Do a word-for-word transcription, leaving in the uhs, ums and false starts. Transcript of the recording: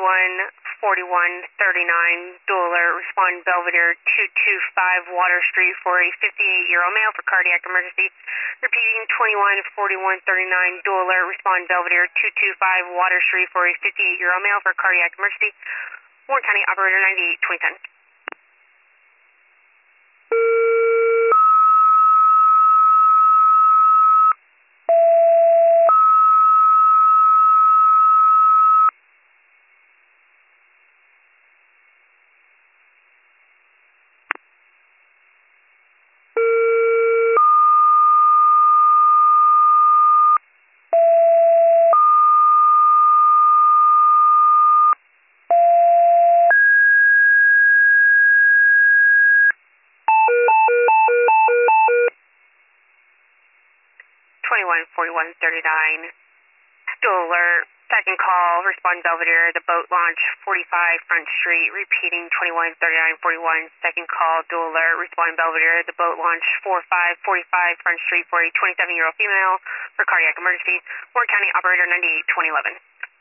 forty-one forty-one thirty-nine, dual alert, respond Belvedere two two five Water Street for a fifty-eight year old male for cardiac emergency. Repeating, twenty-one forty-one thirty-nine, dual alert, respond Belvedere two two five Water Street for a fifty-eight year old male for cardiac emergency. Warren County operator ninety-eight twenty ten. twenty-one forty-one thirty-nine, dual alert, second call, respond Belvedere, the boat launch forty-five Front Street. Repeating, twenty-one thirty-nine forty-one, second call, dual alert, respond Belvedere, the boat launch forty-five forty-five Front Street for a twenty-seven year old female for cardiac emergency. Warren County operator ninety-eight twenty eleven.